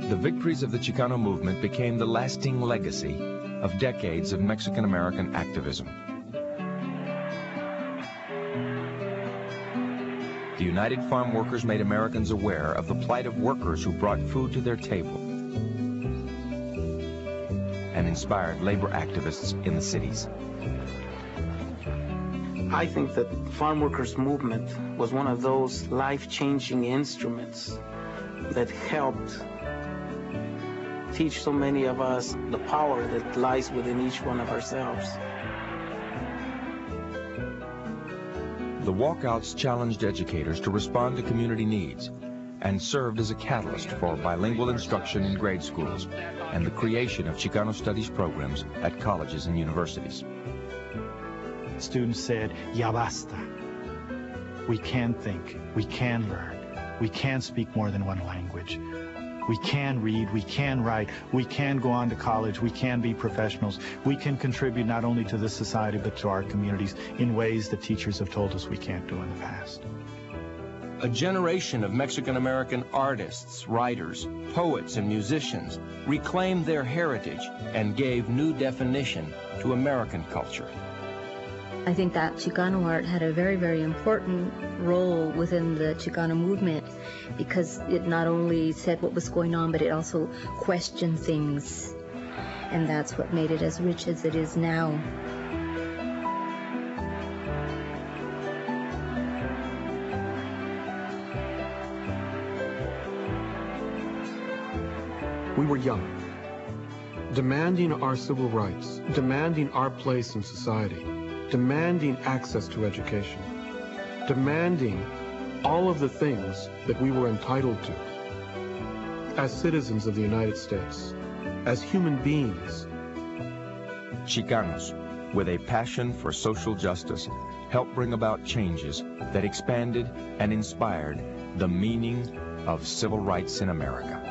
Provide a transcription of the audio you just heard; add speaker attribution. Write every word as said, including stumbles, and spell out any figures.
Speaker 1: The victories of the Chicano movement became the lasting legacy of decades of Mexican-American activism. The United Farm Workers made Americans aware of the plight of workers who brought food to their table and inspired labor activists in the cities.
Speaker 2: I think that farm workers movement was one of those life-changing instruments that helped teach so many of us the power that lies within each one of ourselves.
Speaker 1: The walkouts challenged educators to respond to community needs and served as a catalyst for bilingual instruction in grade schools and the creation of Chicano studies programs at colleges and universities.
Speaker 3: Students said, "Ya basta. We can think, we can learn, we can speak more than one language. We can read, we can write, we can go on to college, we can be professionals. We can contribute not only to this society but to our communities in ways that teachers have told us we can't do in the past."
Speaker 4: A generation of Mexican-American artists, writers, poets, and musicians reclaimed their heritage and gave new definition to American culture.
Speaker 5: I think that Chicano art had a very, very important role within the Chicano movement because it not only said what was going on, but it also questioned things. And that's what made it as rich as it is now.
Speaker 6: We were young, demanding our civil rights, demanding our place in society, demanding access to education, demanding all of the things that we were entitled to as citizens of the United States, as human beings.
Speaker 1: Chicanos, with a passion for social justice, helped bring about changes that expanded and inspired the meaning of civil rights in America.